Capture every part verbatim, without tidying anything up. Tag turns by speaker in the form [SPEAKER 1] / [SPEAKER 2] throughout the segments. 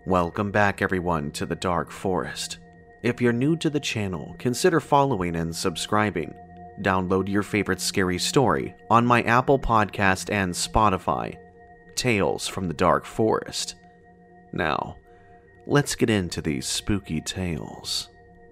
[SPEAKER 1] Welcome back everyone to the Dark Forest. If you're new to the channel, consider following and subscribing. Download your favorite scary story on my Apple Podcast and Spotify. Tales from the Dark Forest. Now, let's get into these spooky tales.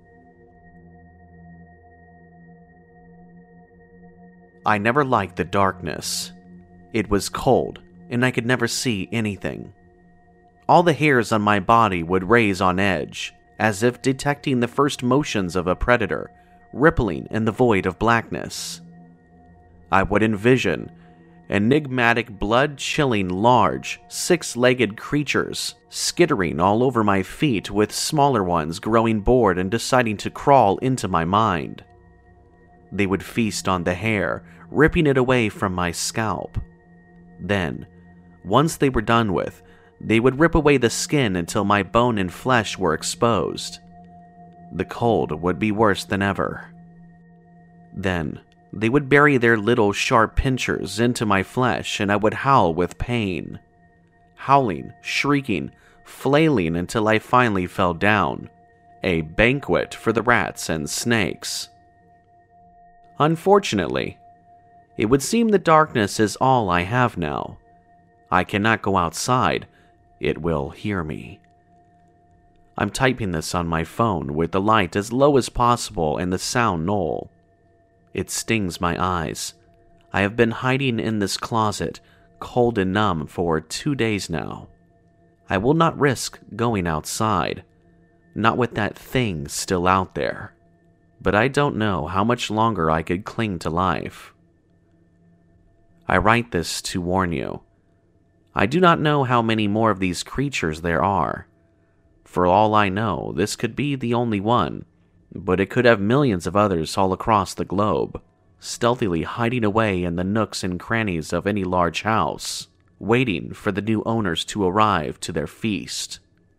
[SPEAKER 1] I never liked the darkness. It was cold, and I could never see anything. All the hairs on my body would raise on edge, as if detecting the first motions of a predator, rippling in the void of blackness. I would envision enigmatic, blood-chilling, large, six-legged creatures skittering all over my feet, with smaller ones growing bored and deciding to crawl into my mind. They would feast on the hair, ripping it away from my scalp. Then, once they were done with, they would rip away the skin until my bone and flesh were exposed. The cold would be worse than ever. Then, they would bury their little sharp pincers into my flesh, and I would howl with pain. Howling, shrieking, flailing until I finally fell down. A banquet for the rats and snakes. Unfortunately, it would seem the darkness is all I have now. I cannot go outside. It will hear me. I'm typing this on my phone with the light as low as possible and the sound null. It stings my eyes. I have been hiding in this closet, cold and numb, for two days now. I will not risk going outside, not with that thing still out there. But I don't know how much longer I could cling to life. I write this to warn you. I do not know how many more of these creatures there are. For all I know, this could be the only one, but it could have millions of others all across the globe, stealthily hiding away in the nooks and crannies of any large house, waiting for the new owners to arrive to their feast.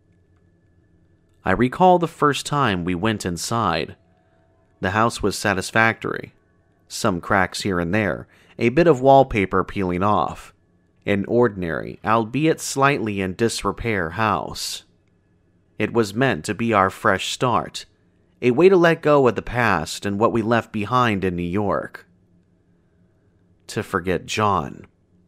[SPEAKER 1] I recall the first time we went inside. The house was satisfactory. Some cracks here and there, a bit of wallpaper peeling off. An ordinary, albeit slightly in disrepair, house. It was meant to be our fresh start, a way to let go of the past and what we left behind in New York. To forget John.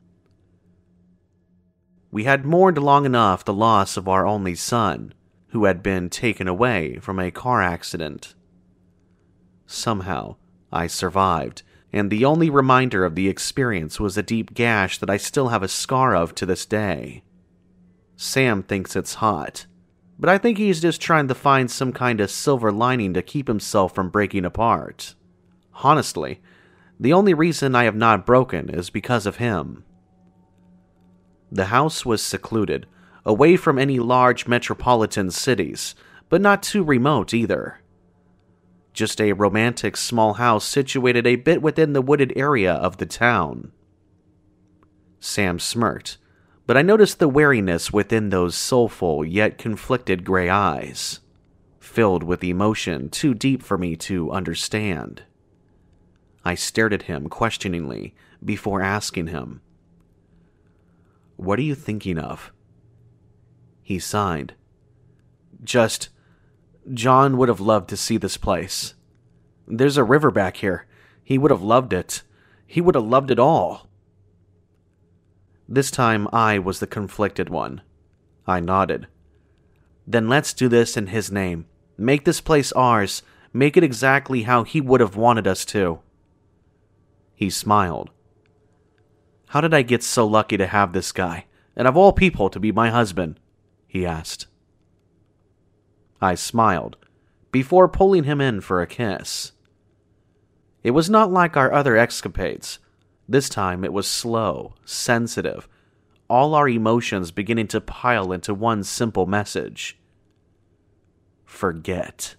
[SPEAKER 1] We had mourned long enough the loss of our only son, who had been taken away from a car accident. Somehow, I survived, and the only reminder of the experience was a deep gash that I still have a scar of to this day. Sam thinks it's hot, but I think he's just trying to find some kind of silver lining to keep himself from breaking apart. Honestly, the only reason I have not broken is because of him. The house was secluded, away from any large metropolitan cities, but not too remote either. Just a romantic small house situated a bit within the wooded area of the town. Sam smirked, but I noticed the wariness within those soulful yet conflicted gray eyes, filled with emotion too deep for me to understand. I stared at him questioningly before asking him, "What are you thinking of?" He sighed. Just... John would have loved to see this place. There's a river back here. He would have loved it. He would have loved it all. This time I was the conflicted one. I nodded. Then let's do this in his name. Make this place ours. Make it exactly how he would have wanted us to. He smiled. How did I get so lucky to have this guy, and of all people to be my husband? He asked. I smiled, before pulling him in for a kiss. It was not like our other escapades. This time it was slow, sensitive, all our emotions beginning to pile into one simple message. Forget.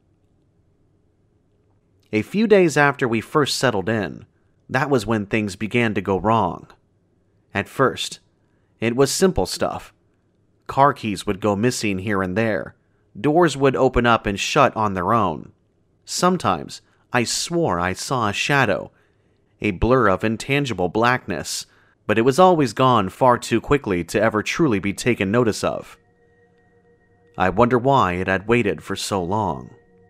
[SPEAKER 1] A few days after we first settled in, that was when things began to go wrong. At first, it was simple stuff. Car keys would go missing here and there. Doors would open up and shut on their own. Sometimes, I swore I saw a shadow, a blur of intangible blackness, but it was always gone far too quickly to ever truly be taken notice of. I wonder why it had waited for so long.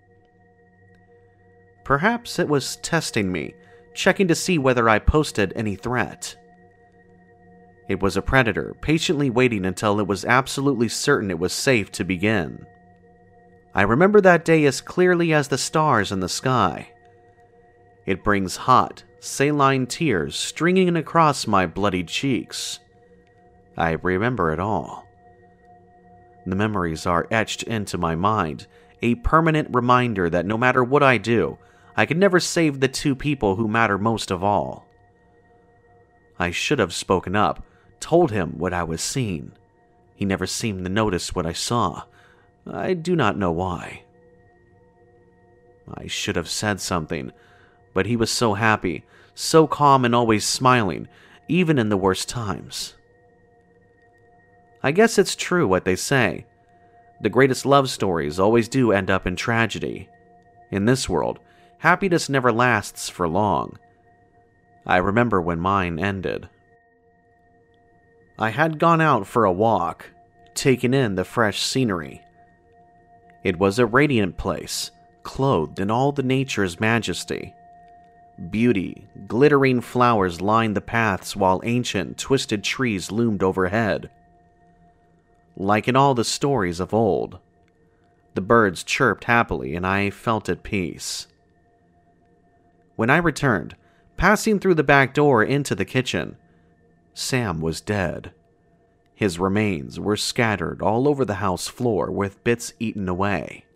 [SPEAKER 1] Perhaps it was testing me, checking to see whether I posted any threat. It was a predator, patiently waiting until it was absolutely certain it was safe to begin. I remember that day as clearly as the stars in the sky. It brings hot, saline tears stringing across my bloodied cheeks. I remember it all. The memories are etched into my mind, a permanent reminder that no matter what I do, I can never save the two people who matter most of all. I should have spoken up, told him what I was seeing. He never seemed to notice what I saw. I do not know why. I should have said something, but he was so happy, so calm and always smiling, even in the worst times. I guess it's true what they say. The greatest love stories always do end up in tragedy. In this world, happiness never lasts for long. I remember when mine ended. I had gone out for a walk, taking in the fresh scenery. It was a radiant place, clothed in all the nature's majesty. Beauty, glittering flowers lined the paths while ancient, twisted trees loomed overhead. Like in all the stories of old, the birds chirped happily and I felt at peace. When I returned, passing through the back door into the kitchen, Sam was dead. His remains were scattered all over the house floor with bits eaten away.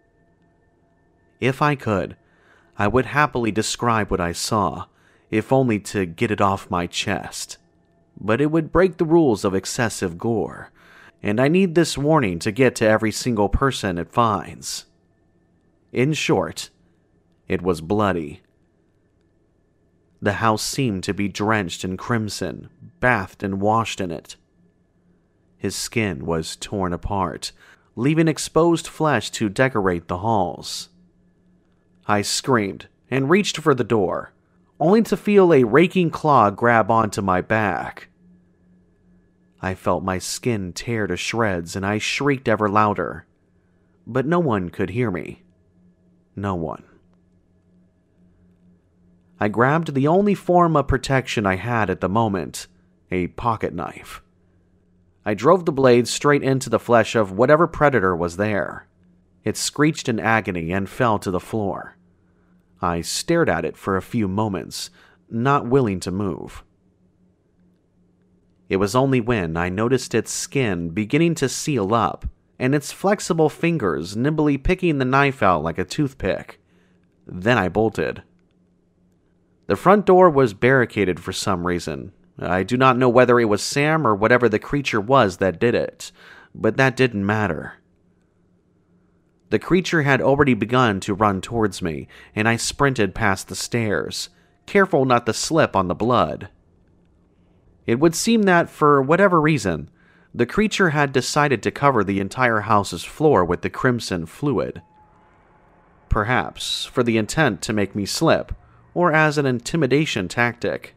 [SPEAKER 1] If I could, I would happily describe what I saw, if only to get it off my chest. But it would break the rules of excessive gore, and I need this warning to get to every single person it finds. In short, it was bloody. The house seemed to be drenched in crimson, bathed and washed in it. His skin was torn apart, leaving exposed flesh to decorate the halls. I screamed and reached for the door, only to feel a raking claw grab onto my back. I felt my skin tear to shreds and I shrieked ever louder, but no one could hear me. No one. I grabbed the only form of protection I had at the moment, a pocket knife. I drove the blade straight into the flesh of whatever predator was there. It screeched in agony and fell to the floor. I stared at it for a few moments, not willing to move. It was only when I noticed its skin beginning to seal up, and its flexible fingers nimbly picking the knife out like a toothpick. Then I bolted. The front door was barricaded for some reason. I do not know whether it was Sam or whatever the creature was that did it, but that didn't matter. The creature had already begun to run towards me, and I sprinted past the stairs, careful not to slip on the blood. It would seem that, for whatever reason, the creature had decided to cover the entire house's floor with the crimson fluid. Perhaps for the intent to make me slip, or as an intimidation tactic.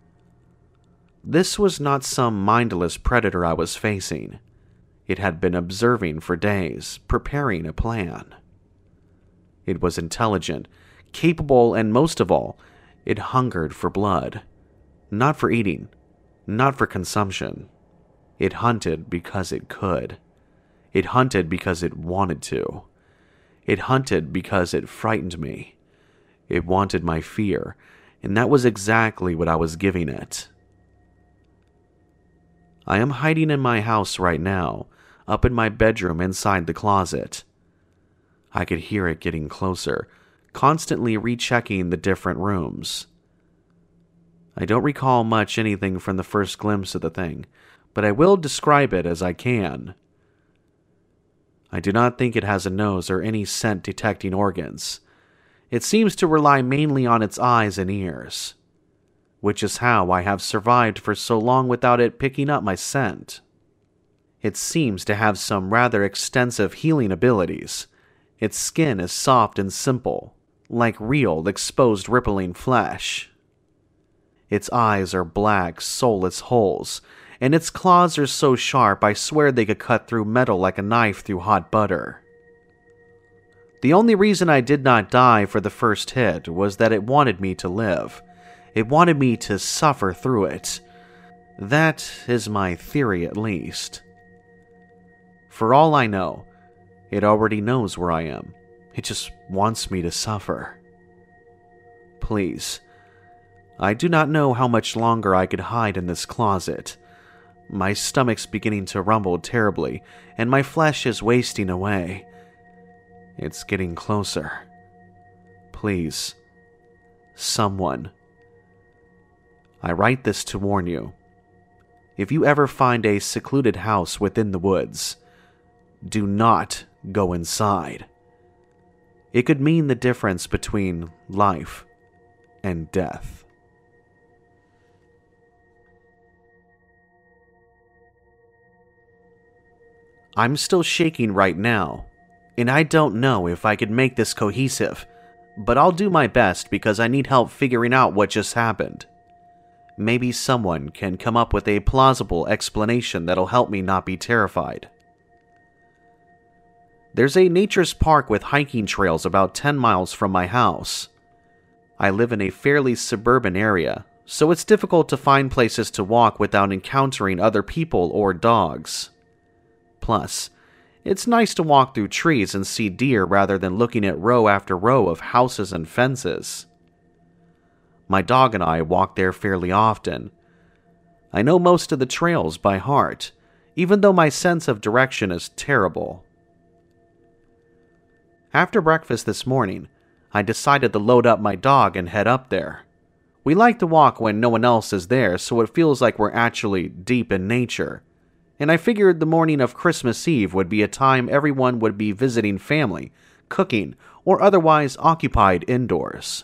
[SPEAKER 1] This was not some mindless predator I was facing. It had been observing for days, preparing a plan. It was intelligent, capable, and most of all, it hungered for blood. Not for eating, not for consumption. It hunted because it could. It hunted because it wanted to. It hunted because it frightened me. It wanted my fear, and that was exactly what I was giving it. I am hiding in my house right now, up in my bedroom inside the closet. I could hear it getting closer, constantly rechecking the different rooms. I don't recall much anything from the first glimpse of the thing, but I will describe it as I can. I do not think it has a nose or any scent-detecting organs. It seems to rely mainly on its eyes and ears, which is how I have survived for so long without it picking up my scent. It seems to have some rather extensive healing abilities. Its skin is soft and simple, like real, exposed rippling flesh. Its eyes are black, soulless holes, and its claws are so sharp I swear they could cut through metal like a knife through hot butter. The only reason I did not die for the first hit was that it wanted me to live. It wanted me to suffer through it. That is my theory, at least. For all I know, it already knows where I am. It just wants me to suffer. Please, I do not know how much longer I could hide in this closet. My stomach's beginning to rumble terribly, and my flesh is wasting away. It's getting closer. Please, someone. I write this to warn you. If you ever find a secluded house within the woods, do not go inside. It could mean the difference between life and death. I'm still shaking right now, and I don't know if I could make this cohesive, but I'll do my best because I need help figuring out what just happened. Maybe someone can come up with a plausible explanation that'll help me not be terrified. There's a nature's park with hiking trails about ten miles from my house. I live in a fairly suburban area, so it's difficult to find places to walk without encountering other people or dogs. Plus, it's nice to walk through trees and see deer rather than looking at row after row of houses and fences. My dog and I walk there fairly often. I know most of the trails by heart, even though my sense of direction is terrible. After breakfast this morning, I decided to load up my dog and head up there. We like to walk when no one else is there, so it feels like we're actually deep in nature. And I figured the morning of Christmas Eve would be a time everyone would be visiting family, cooking, or otherwise occupied indoors.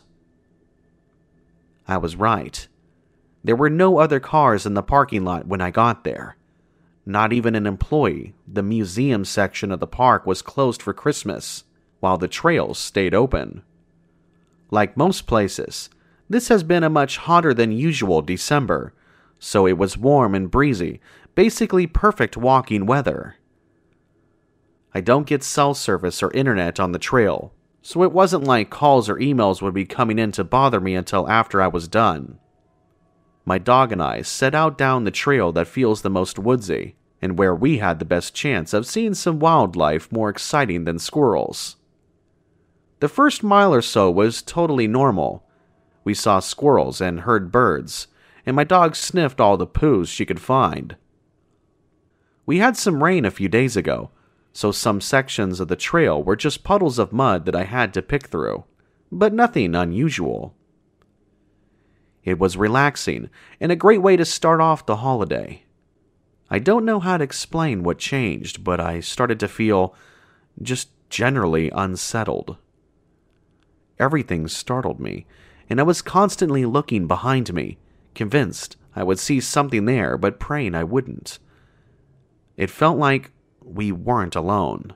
[SPEAKER 1] I was right. There were no other cars in the parking lot when I got there. Not even an employee. The museum section of the park was closed for Christmas, while the trails stayed open. Like most places, this has been a much hotter than usual December, so it was warm and breezy, basically perfect walking weather. I don't get cell service or internet on the trail, so it wasn't like calls or emails would be coming in to bother me until after I was done. My dog and I set out down the trail that feels the most woodsy, and where we had the best chance of seeing some wildlife more exciting than squirrels. The first mile or so was totally normal. We saw squirrels and heard birds, and my dog sniffed all the poos she could find. We had some rain a few days ago, so some sections of the trail were just puddles of mud that I had to pick through, but nothing unusual. It was relaxing and a great way to start off the holiday. I don't know how to explain what changed, but I started to feel just generally unsettled. Everything startled me, and I was constantly looking behind me, convinced I would see something there, but praying I wouldn't. It felt like we weren't alone.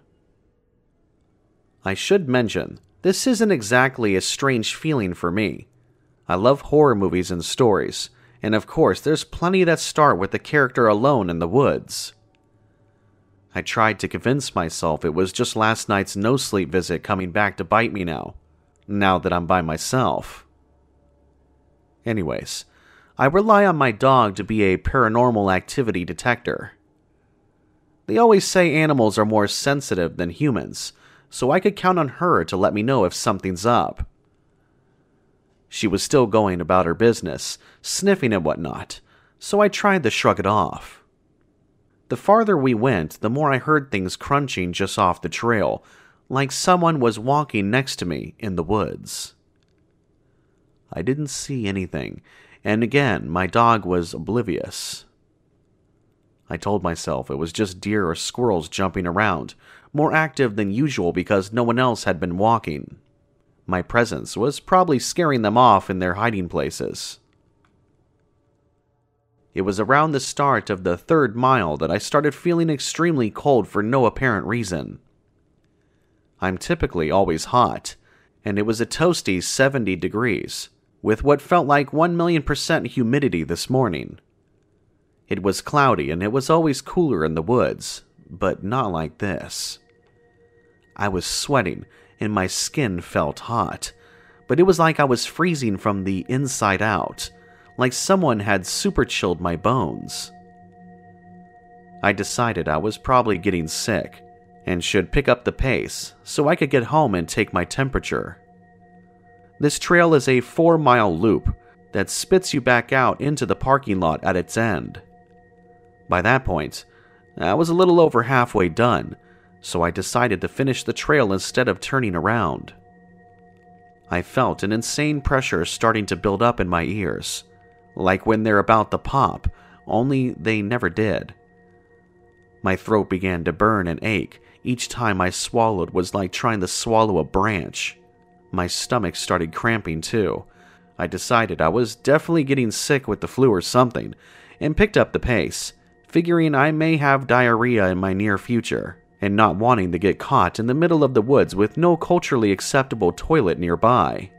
[SPEAKER 1] I should mention, this isn't exactly a strange feeling for me. I love horror movies and stories, and of course there's plenty that start with the character alone in the woods. I tried to convince myself it was just last night's no-sleep visit coming back to bite me now, now that I'm by myself. Anyways, I rely on my dog to be a paranormal activity detector. They always say animals are more sensitive than humans, so I could count on her to let me know if something's up. She was still going about her business, sniffing and whatnot, so I tried to shrug it off. The farther we went, the more I heard things crunching just off the trail, like someone was walking next to me in the woods. I didn't see anything, and again, my dog was oblivious. I told myself it was just deer or squirrels jumping around, more active than usual because no one else had been walking. My presence was probably scaring them off in their hiding places. It was around the start of the third mile that I started feeling extremely cold for no apparent reason. I'm typically always hot, and it was a toasty seventy degrees, with what felt like one million percent humidity this morning. It was cloudy and it was always cooler in the woods, but not like this. I was sweating and my skin felt hot, but it was like I was freezing from the inside out, like someone had super chilled my bones. I decided I was probably getting sick and should pick up the pace so I could get home and take my temperature. This trail is a four-mile loop that spits you back out into the parking lot at its end. By that point, I was a little over halfway done, so I decided to finish the trail instead of turning around. I felt an insane pressure starting to build up in my ears, like when they're about to pop, only they never did. My throat began to burn and ache. Each time I swallowed was like trying to swallow a branch. My stomach started cramping too. I decided I was definitely getting sick with the flu or something, and picked up the pace, figuring I may have diarrhea in my near future, and not wanting to get caught in the middle of the woods with no culturally acceptable toilet nearby.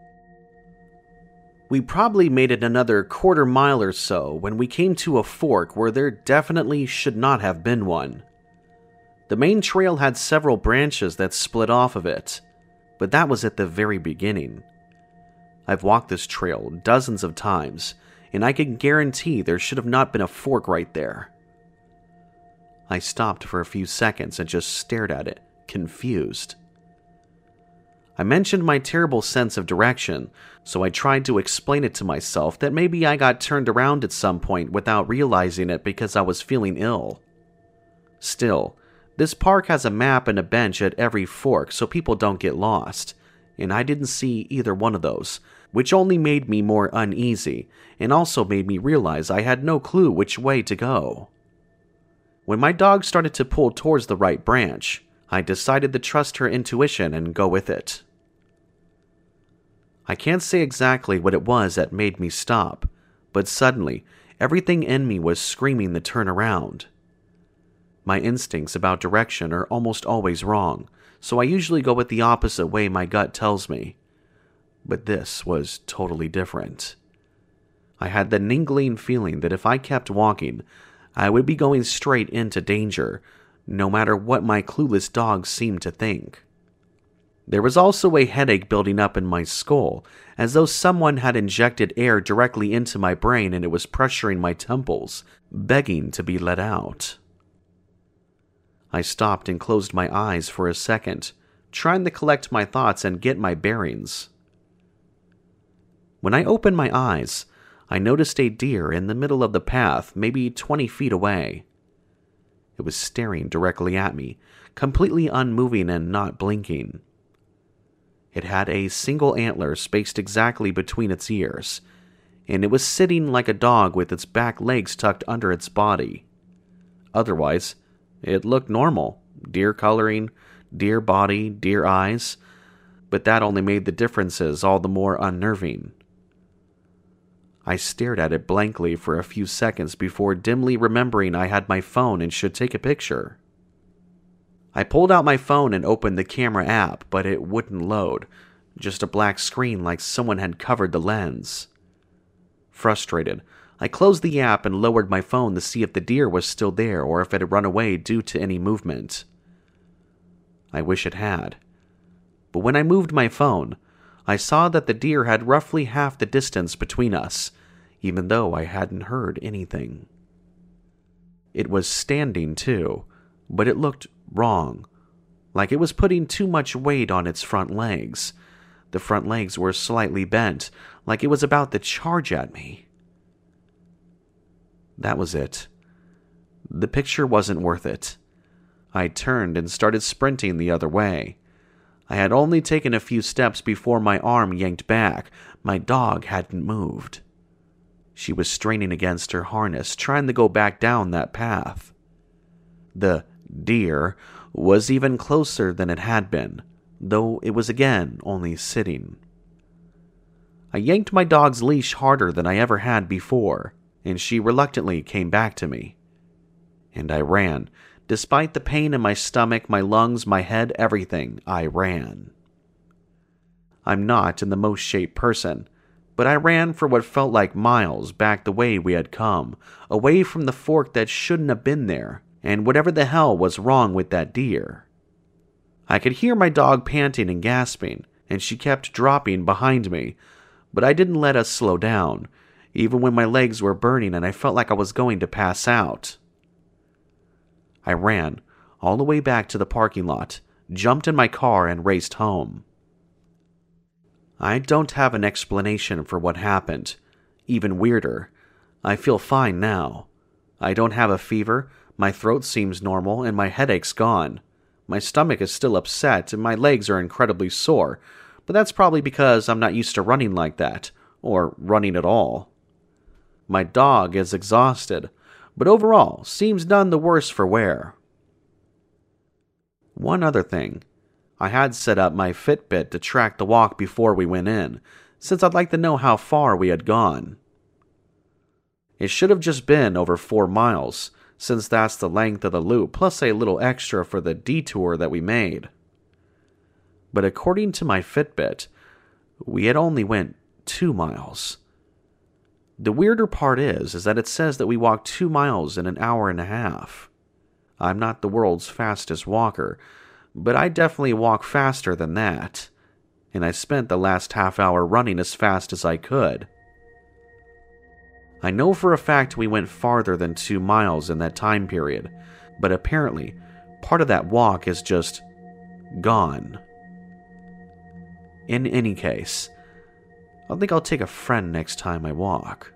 [SPEAKER 1] We probably made it another quarter mile or so when we came to a fork where there definitely should not have been one. The main trail had several branches that split off of it, but that was at the very beginning. I've walked this trail dozens of times, and I can guarantee there should have not been a fork right there. I stopped for a few seconds and just stared at it, confused. I mentioned my terrible sense of direction, so I tried to explain it to myself that maybe I got turned around at some point without realizing it because I was feeling ill. Still, this park has a map and a bench at every fork so people don't get lost, and I didn't see either one of those, which only made me more uneasy and also made me realize I had no clue which way to go. When my dog started to pull towards the right branch, I decided to trust her intuition and go with it. I can't say exactly what it was that made me stop, but suddenly, everything in me was screaming to turn around. My instincts about direction are almost always wrong, so I usually go with the opposite way my gut tells me. But this was totally different. I had the niggling feeling that if I kept walking, I would be going straight into danger, no matter what my clueless dog seemed to think. There was also a headache building up in my skull, as though someone had injected air directly into my brain and it was pressuring my temples, begging to be let out. I stopped and closed my eyes for a second, trying to collect my thoughts and get my bearings. When I opened my eyes, I noticed a deer in the middle of the path, maybe twenty feet away. It was staring directly at me, completely unmoving and not blinking. It had a single antler spaced exactly between its ears, and it was sitting like a dog with its back legs tucked under its body. Otherwise, it looked normal. Deer coloring, deer body, deer eyes, but that only made the differences all the more unnerving. I stared at it blankly for a few seconds before dimly remembering I had my phone and should take a picture. I pulled out my phone and opened the camera app, but it wouldn't load, just a black screen like someone had covered the lens. Frustrated, I closed the app and lowered my phone to see if the deer was still there or if it had run away due to any movement. I wish it had. But when I moved my phone, I saw that the deer had roughly half the distance between us, even though I hadn't heard anything. It was standing too, but it looked wrong, like it was putting too much weight on its front legs. The front legs were slightly bent, like it was about to charge at me. That was it. The picture wasn't worth it. I turned and started sprinting the other way. I had only taken a few steps before my arm yanked back. My dog hadn't moved. She was straining against her harness, trying to go back down that path. The deer was even closer than it had been, though it was again only sitting. I yanked my dog's leash harder than I ever had before, and she reluctantly came back to me. And I ran. Despite the pain in my stomach, my lungs, my head, everything, I ran. I'm not in the most shaped person, But I ran for what felt like miles back the way we had come, away from the fork that shouldn't have been there, and whatever the hell was wrong with that deer. I could hear my dog panting and gasping, and she kept dropping behind me, but I didn't let us slow down, even when my legs were burning and I felt like I was going to pass out. I ran all the way back to the parking lot, jumped in my car, and raced home. I don't have an explanation for what happened. Even weirder, I feel fine now. I don't have a fever, my throat seems normal, and my headache's gone. My stomach is still upset, and my legs are incredibly sore, but that's probably because I'm not used to running like that, or running at all. My dog is exhausted, but overall seems none the worse for wear. One other thing. I had set up my Fitbit to track the walk before we went in, since I'd like to know how far we had gone. It should have just been over four miles, since that's the length of the loop, plus a little extra for the detour that we made. But according to my Fitbit, we had only went two miles. The weirder part is, is that it says that we walked two miles in an hour and a half. I'm not the world's fastest walker, but I definitely walk faster than that, and I spent the last half hour running as fast as I could. I know for a fact we went farther than two miles in that time period, but apparently part of that walk is just gone. In any case, I think I'll take a friend next time I walk.